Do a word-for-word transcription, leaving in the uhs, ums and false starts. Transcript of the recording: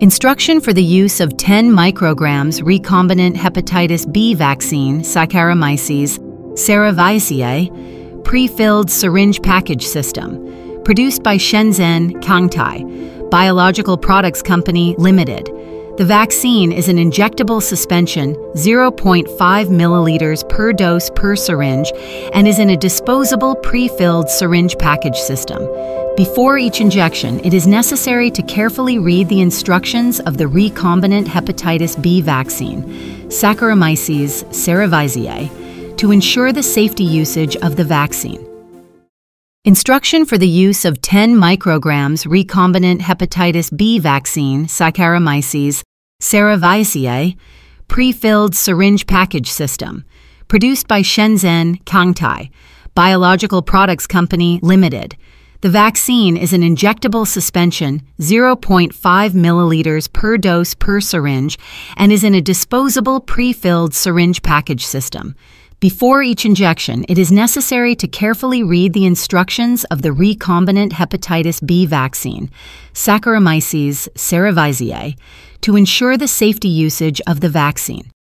Instruction for the use of ten micrograms recombinant hepatitis B vaccine, Saccharomyces cerevisiae, pre-filled syringe package system, produced by Shenzhen Kangtai Biological Products Company Limited. The vaccine is an injectable suspension, zero point five milliliters per dose per syringe, and is in a disposable pre-filled syringe package system. Before each injection, it is necessary to carefully read the instructions of the recombinant hepatitis B vaccine, Saccharomyces cerevisiae, to ensure the safety usage of the vaccine. Instruction for the use of ten micrograms recombinant hepatitis B vaccine, Saccharomyces cerevisiae, pre-filled syringe package system, produced by Shenzhen Kangtai Biological Products Company Limited. The vaccine is an injectable suspension, zero point five milliliters per dose per syringe, and is in a disposable pre-filled syringe package system. Before each injection, it is necessary to carefully read the instructions of the recombinant hepatitis B vaccine, Saccharomyces cerevisiae, to ensure the safety usage of the vaccine.